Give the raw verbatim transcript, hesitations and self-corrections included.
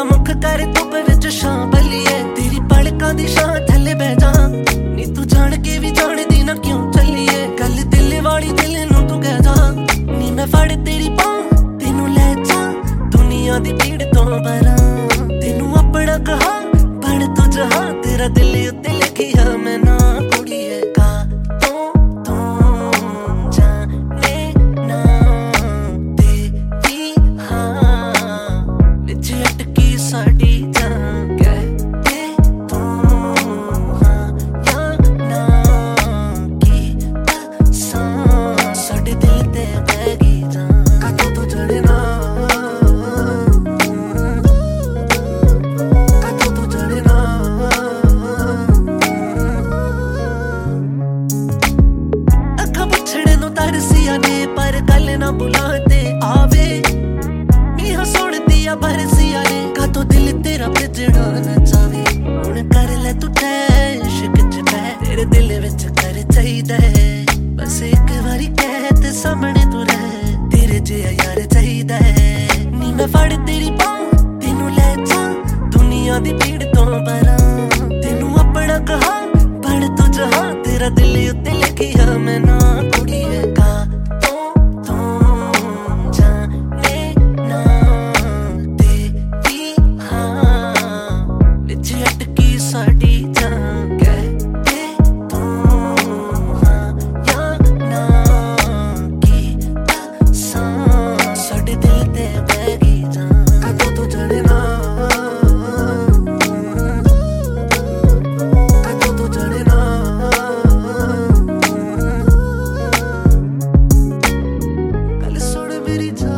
मुख कर धुप विच छां बलिए तेरी पलकां दी छां थल्ले बह जा नी तू जान के भी जान दी ना क्यों चलिए गल दिल वाली दिल नूं तू कह जा नी मैं फड़ तेरी बांह तेनू ले जा दुनिया दी भीड़ तो परां तेनू अपना कहा बन तू जहां तेरा दिल उत्ते लिखिया मैं ना कुड़िए का तू तू जाने ना तेरी हाँ विच अटकी साडी जान कहते तू हाँ या ना की दसां साडे दिल ते बह गई जान कदों तू जड़े ना तरसिया ने पर गल ना बुलाते आवे मीहा सुन दिया बरसिया ने का तो दिल तेरा पिजड़ा न जावे हुण कर ले तू टैश किच पै तेरे दिल विच कर चाहिदा है बस एक बारी कह ते सामने तू रह तेरे जिहा यार चाहिदा है नी मैं फड़ तेरी बांह तेनू ले जा दुनिया दी भीड़ तो परां तेनू अपना कहा बन तू जहां तेरा दिल उत्ते लिखिया मैं ना कुड़िए का तू तू जाने ना तेरी हाँ विच अटकी साडी जान कहते तू हाँ या ना की दसां साडे दिल ते बह गई जान कदों तू जड़े ना कदों तू जड़े ना मेरी जान